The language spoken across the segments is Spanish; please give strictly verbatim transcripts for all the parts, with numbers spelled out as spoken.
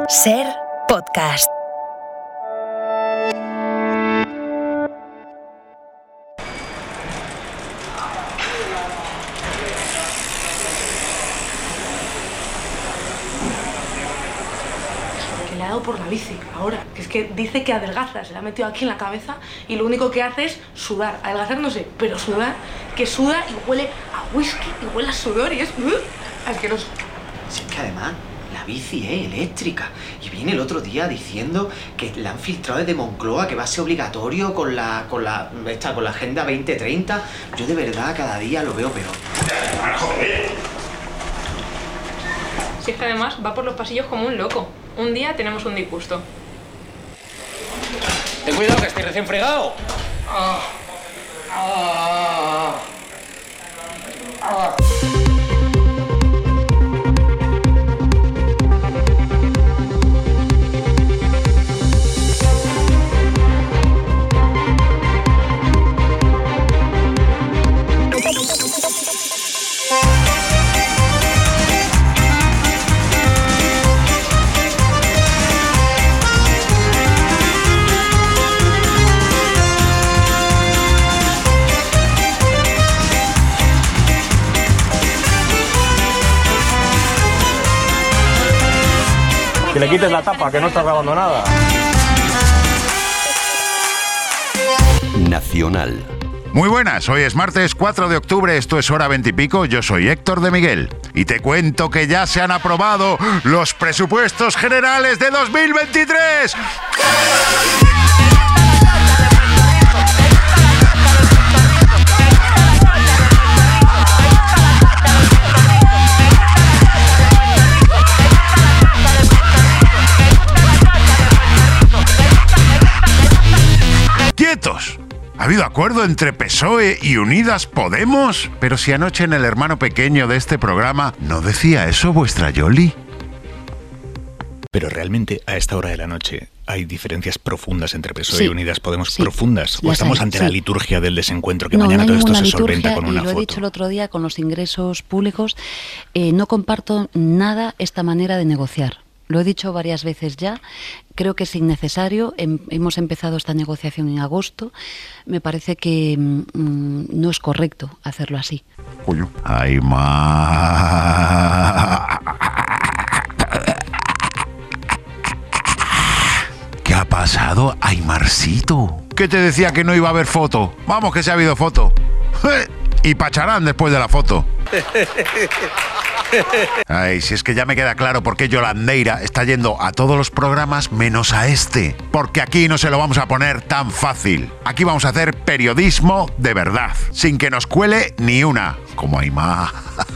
Ser Podcast. Que le ha dado por la bici ahora, que es que dice que adelgaza, se la ha metido aquí en la cabeza y lo único que hace es sudar. Adelgazar no sé, pero sudar, que suda y huele a whisky y huele a sudor y es uh, asqueroso. Si es que además la bici es eléctrica y viene el otro día diciendo que la han filtrado desde Moncloa, que va a ser obligatorio con la con la esta, con la Agenda veinte treinta. Yo de verdad cada día lo veo peor. ¡Joder! Si es que además va por los pasillos como un loco. Un día tenemos un disgusto. Ten cuidado que estoy recién fregado. Ah, ah, ah. Que le quites la tapa, que no está grabando nada. Nacional. Muy buenas, hoy es martes cuatro de octubre, esto es Hora veintipico, yo soy Héctor de Miguel y te cuento que ya se han aprobado los presupuestos generales de dos mil veintitrés. ¡Quietos! ¿Ha habido acuerdo entre P S O E y Unidas Podemos? Pero si anoche en el hermano pequeño de este programa no decía eso vuestra Yoli. Pero realmente a esta hora de la noche hay diferencias profundas entre P S O E Sí, y Unidas Podemos, sí, profundas. ¿O las estamos hay, ante sí. la liturgia del desencuentro que No, mañana no hay todo esto se ninguna solventa liturgia, con y una lo he foto? dicho el otro día con los ingresos públicos. Eh, no comparto nada esta manera de negociar. Lo he dicho varias veces ya, creo que es innecesario. Hem- hemos empezado esta negociación en agosto. Me parece que mm, no es correcto hacerlo así. Coño. Ay, ma. ¿Qué ha pasado, Aymarcito? ¿Qué te decía que no iba a haber foto? Vamos, que se ha habido foto. Y pacharán después de la foto. Ay, si es que ya me queda claro por qué Yolandeira está yendo a todos los programas menos a este. Porque aquí no se lo vamos a poner tan fácil. Aquí vamos a hacer periodismo de verdad, sin que nos cuele ni una, como Aymá.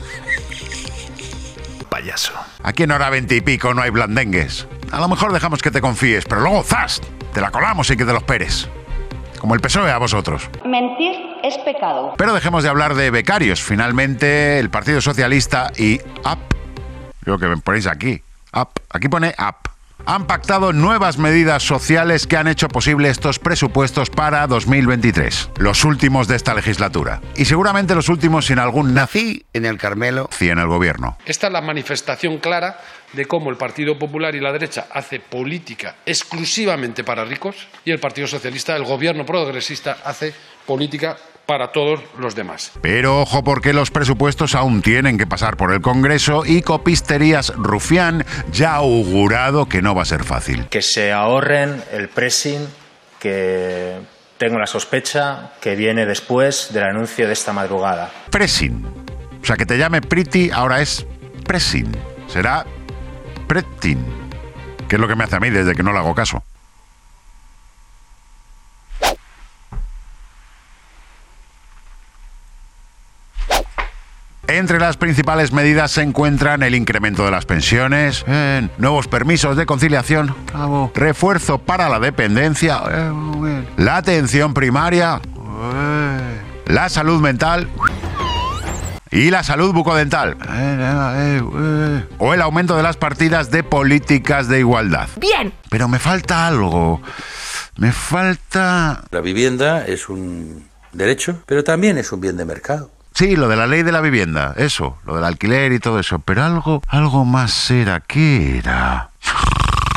Payaso. Aquí en Hora veintipico no hay blandengues. A lo mejor dejamos que te confíes, pero luego ¡zas! Te la colamos sin que te lo esperes. Como el P S O E a vosotros. Mentir es pecado. Pero dejemos de hablar de becarios. Finalmente, el Partido Socialista y A P, creo que me ponéis aquí, A P, aquí pone A P, han pactado nuevas medidas sociales que han hecho posible estos presupuestos para dos mil veintitrés, los últimos de esta legislatura. Y seguramente los últimos sin algún nazi En el Carmelo. en el gobierno. Esta es la manifestación clara de cómo el Partido Popular y la derecha hace política exclusivamente para ricos y el Partido Socialista, el gobierno progresista, hace política para todos los demás. Pero ojo, porque los presupuestos aún tienen que pasar por el Congreso y Copisterías Rufián ya ha augurado que no va a ser fácil. Que se ahorren el pressing que tengo la sospecha que viene después del anuncio de esta madrugada. Pressing. O sea, que te llame Pretty ahora es pressing. Será Prettin, que es lo que me hace a mí desde que no le hago caso. Entre las principales medidas se encuentran el incremento de las pensiones, eh, nuevos permisos de conciliación, bravo, refuerzo para la dependencia, eh, la atención primaria, eh, la salud mental y la salud bucodental, o el aumento de las partidas de políticas de igualdad. ¡Bien! Pero me falta algo, me falta... La vivienda es un derecho, pero también es un bien de mercado. Sí, lo de la ley de la vivienda, eso, lo del alquiler y todo eso, pero algo, algo más era, ¿qué era?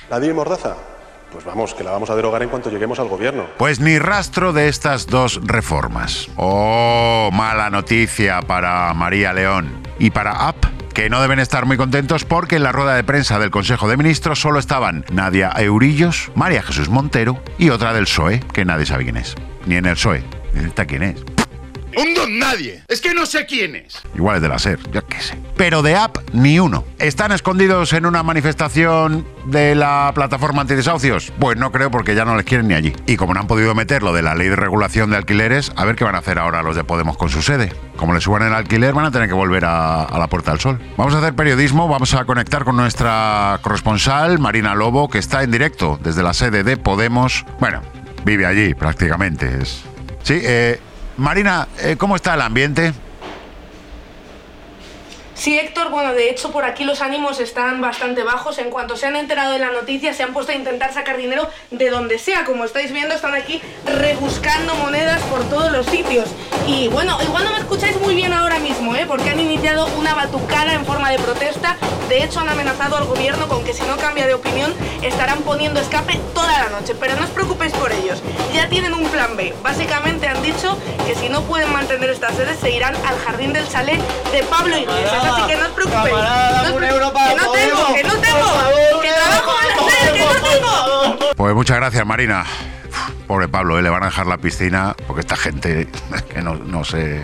¿La ley Mordaza? Pues vamos, que la vamos a derogar en cuanto lleguemos al gobierno. Pues ni rastro de estas dos reformas. Oh, mala noticia para María León y para A P, que no deben estar muy contentos porque en la rueda de prensa del Consejo de Ministros solo estaban Nadia Eurillos, María Jesús Montero y otra del P S O E, que nadie sabe quién es. Ni en el P S O E. ¿Esta quién es? Un don nadie. Es que no sé quién es. Igual es de la SER, yo qué sé. Pero de A P, ni uno. ¿Están escondidos en una manifestación de la plataforma antidesahucios? Pues no creo, porque ya no les quieren ni allí. Y como no han podido meter lo de la ley de regulación de alquileres, a ver qué van a hacer ahora los de Podemos con su sede. Como le suban el alquiler, van a tener que volver a, a la Puerta del Sol. Vamos a hacer periodismo, vamos a conectar con nuestra corresponsal, Marina Lobo, que está en directo desde la sede de Podemos. Bueno, vive allí prácticamente. Es... Sí, eh... Marina, ¿cómo está el ambiente? Sí, Héctor, bueno, de hecho por aquí los ánimos están bastante bajos. En cuanto se han enterado de la noticia, se han puesto a intentar sacar dinero de donde sea. Como estáis viendo, están aquí rebuscando monedas por todos los sitios. Y bueno, igual no me escucháis muy bien ahora mismo, ¿eh? Porque han iniciado una batucada en forma de protesta. De hecho, han amenazado al gobierno con que si no cambia de opinión, estarán poniendo escape toda la noche. Pero no os preocupéis por ellos, ya tienen un plan B. Básicamente han dicho que si no pueden mantener estas sedes, se irán al jardín del chalet de Pablo Iglesias. Así que no os preocupéis. Camarada, no os un preocupéis. euro para que no tengo, Podemos, que no por tengo, favor, que trabajo en la sede, que no tengo. Pues muchas gracias, Marina. Uf, pobre Pablo, ¿eh? Le van a dejar la piscina porque esta gente que no, no sé...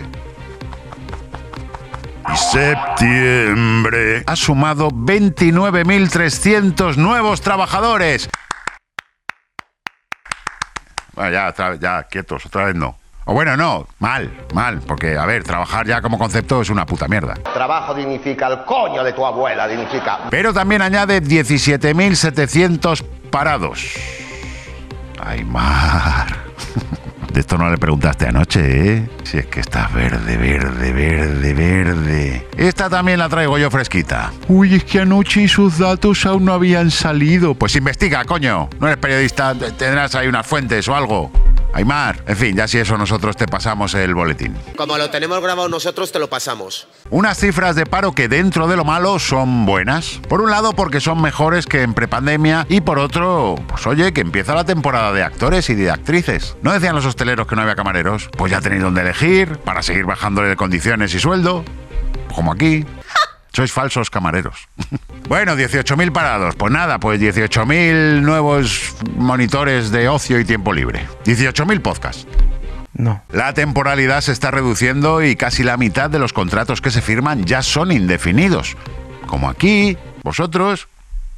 Y septiembre ha sumado veintinueve mil trescientos nuevos trabajadores. Bueno, ya, otra, ya, quietos, otra vez no. O bueno, no, mal, mal, porque, a ver, trabajar ya como concepto es una puta mierda. Trabajo dignifica el coño de tu abuela, dignifica. Pero también añade diecisiete mil setecientos parados. Ay, Mar. De esto no le preguntaste anoche, ¿eh? Si es que estás verde, verde, verde, verde. Esta también la traigo yo fresquita. Uy, es que anoche esos datos aún no habían salido. Pues investiga, coño. No eres periodista, tendrás ahí unas fuentes o algo. Aymar, en fin, ya si eso nosotros te pasamos el boletín. Como lo tenemos grabado nosotros, te lo pasamos. Unas cifras de paro que dentro de lo malo son buenas. Por un lado porque son mejores que en prepandemia y por otro, pues oye, que empieza la temporada de actores y de actrices. ¿No decían los hosteleros que no había camareros? Pues ya tenéis donde elegir para seguir bajándole condiciones y sueldo. Como aquí. Sois falsos camareros. Bueno, dieciocho mil parados. Pues nada, pues dieciocho mil nuevos monitores de ocio y tiempo libre. dieciocho mil podcasts. No. La temporalidad se está reduciendo y casi la mitad de los contratos que se firman ya son indefinidos. Como aquí, vosotros...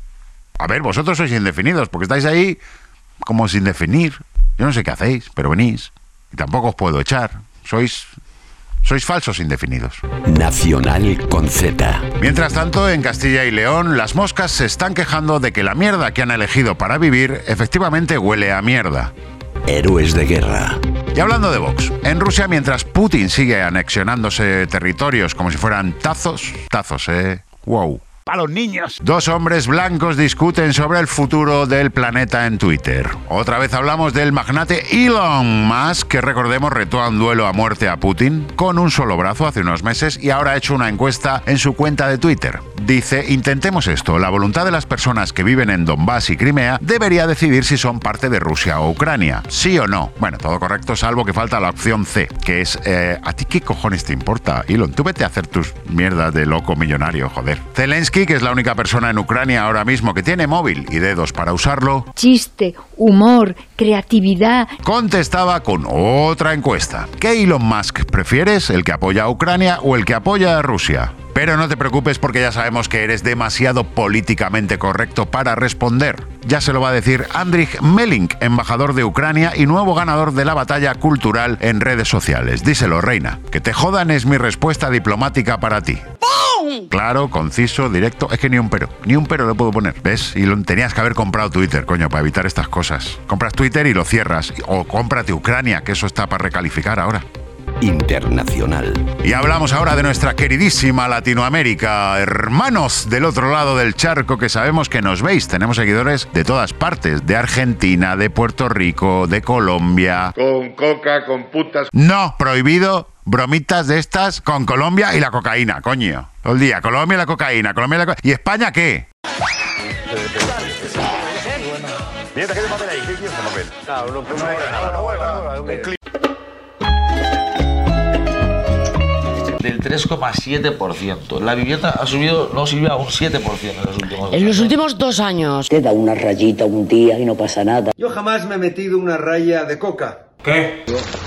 A ver, vosotros sois indefinidos porque estáis ahí como sin definir. Yo no sé qué hacéis, pero venís. Y tampoco os puedo echar. Sois... Sois falsos indefinidos. Nacional con Z. Mientras tanto, en Castilla y León, las moscas se están quejando de que la mierda que han elegido para vivir efectivamente huele a mierda. Héroes de guerra. Y hablando de Vox, en Rusia, mientras Putin sigue anexionándose territorios como si fueran tazos, tazos, eh, wow. Para los niños. Dos hombres blancos discuten sobre el futuro del planeta en Twitter. Otra vez hablamos del magnate Elon Musk, que recordemos retó a un duelo a muerte a Putin con un solo brazo hace unos meses y ahora ha hecho una encuesta en su cuenta de Twitter. Dice, intentemos esto, la voluntad de las personas que viven en Donbass y Crimea debería decidir si son parte de Rusia o Ucrania. ¿Sí o no? Bueno, todo correcto, salvo que falta la opción C, que es, eh, ¿a ti qué cojones te importa, Elon? Tú vete a hacer tus mierdas de loco millonario, joder. Zelensky, que es la única persona en Ucrania ahora mismo que tiene móvil y dedos para usarlo, chiste, humor, creatividad, contestaba con otra encuesta. ¿Qué Elon Musk prefieres, el que apoya a Ucrania o el que apoya a Rusia? Pero no te preocupes porque ya sabemos que eres demasiado políticamente correcto para responder. Ya se lo va a decir Andriy Melink, embajador de Ucrania y nuevo ganador de la batalla cultural en redes sociales. Díselo, reina. Que te jodan es mi respuesta diplomática para ti. ¡Pum! Claro, conciso, directo. Es que ni un pero. Ni un pero le puedo poner. ¿Ves? Y lo tenías que haber comprado Twitter, coño, para evitar estas cosas. Compras Twitter y lo cierras. O cómprate Ucrania, que eso está para recalificar ahora. Internacional. Y hablamos ahora de nuestra queridísima Latinoamérica, hermanos del otro lado del charco, que sabemos que nos veis. Tenemos seguidores de todas partes, de Argentina, de Puerto Rico, de Colombia. Con coca, con putas. No, prohibido bromitas de estas con Colombia y la cocaína, coño. Todo el día, Colombia y la cocaína, Colombia y la cocaína. ¿Y España qué? Nieta, ¿qué de papel ahí? ¿Qué quieres de papel? Claro, no, No, nada, no vuelva. Un clip. Del tres coma siete por ciento. La vivienda ha subido, no subió a un siete por ciento en los últimos dos En los años. últimos dos años. Te da una rayita un día y no pasa nada. Yo jamás me he metido una raya de coca. ¿Qué?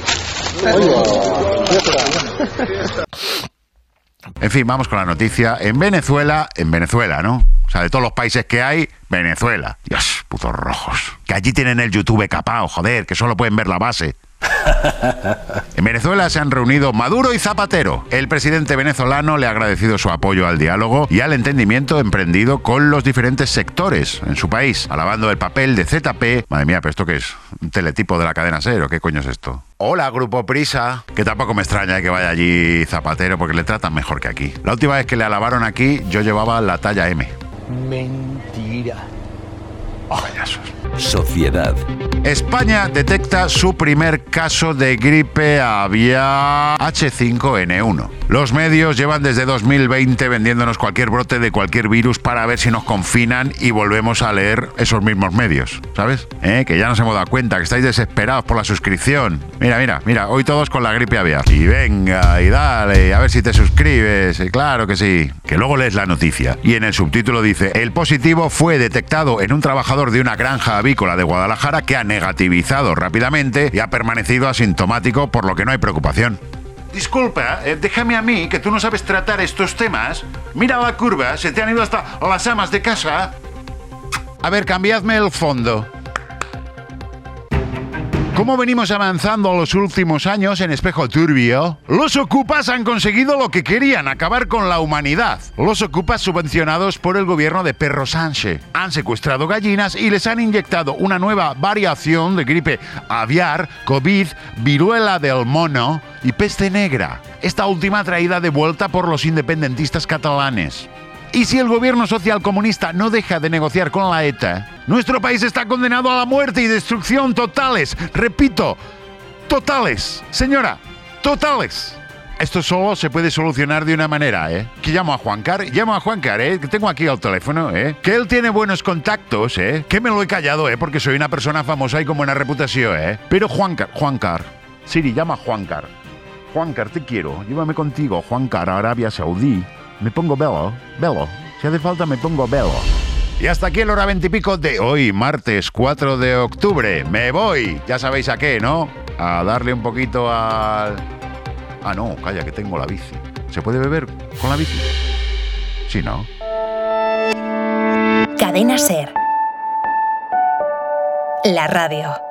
En fin, vamos con la noticia. En Venezuela, en Venezuela, ¿no? O sea, de todos los países que hay, Venezuela. Dios, putos rojos. Que allí tienen el YouTube capao, joder, que solo pueden ver la base. En Venezuela se han reunido Maduro y Zapatero. El presidente venezolano le ha agradecido su apoyo al diálogo y al entendimiento emprendido con los diferentes sectores en su país, alabando el papel de Z P. Madre mía, ¿pero esto qué es? ¿Un teletipo de la cadena SER o qué coño es esto? Hola, Grupo Prisa. Que tampoco me extraña que vaya allí Zapatero porque le tratan mejor que aquí. La última vez que le alabaron aquí, yo llevaba la talla M. Mentira. Payasos. Sociedad. España detecta su primer caso de gripe aviar H cinco N uno. Los medios llevan desde dos mil veinte vendiéndonos cualquier brote de cualquier virus para ver si nos confinan y volvemos a leer esos mismos medios, ¿sabes? ¿Eh? Que ya nos hemos dado cuenta, que estáis desesperados por la suscripción. Mira, mira, mira, hoy todos con la gripe aviar. Y venga, y dale, a ver si te suscribes. Y claro que sí. Que luego lees la noticia. Y en el subtítulo dice, el positivo fue detectado en un trabajador de una granja avícola de Guadalajara que ha negativizado rápidamente y ha permanecido asintomático, por lo que no hay preocupación. Disculpa, eh, déjame a mí, que tú no sabes tratar estos temas. Mira la curva, se te han ido hasta las amas de casa. A ver, cambiadme el fondo. ¿Cómo venimos avanzando los últimos años en espejo turbio? Los ocupas han conseguido lo que querían, acabar con la humanidad. Los ocupas subvencionados por el gobierno de Perro Sánchez han secuestrado gallinas y les han inyectado una nueva variación de gripe aviar, COVID, viruela del mono y peste negra. Esta última traída de vuelta por los independentistas catalanes. Y si el gobierno socialcomunista no deja de negociar con la ETA, nuestro país está condenado a la muerte y destrucción totales. Repito, totales. Señora, totales. Esto solo se puede solucionar de una manera, ¿eh? Que llamo a Juancar, llamo a Juancar, ¿eh? Que tengo aquí el teléfono, ¿eh? Que él tiene buenos contactos, ¿eh? Que me lo he callado, ¿eh? Porque soy una persona famosa y con buena reputación, ¿eh? Pero Juancar, Juancar. Siri, llama a Juancar. Juancar, te quiero. Llévame contigo, Juancar, a Arabia Saudí. Me pongo velo, velo. Si hace falta me pongo velo. Y hasta aquí el hora veintipico de hoy, martes cuatro de octubre. Me voy, ya sabéis a qué, ¿no? A darle un poquito al... Ah, no, calla, que tengo la bici. ¿Se puede beber con la bici? Sí, ¿no? Cadena SER. La radio.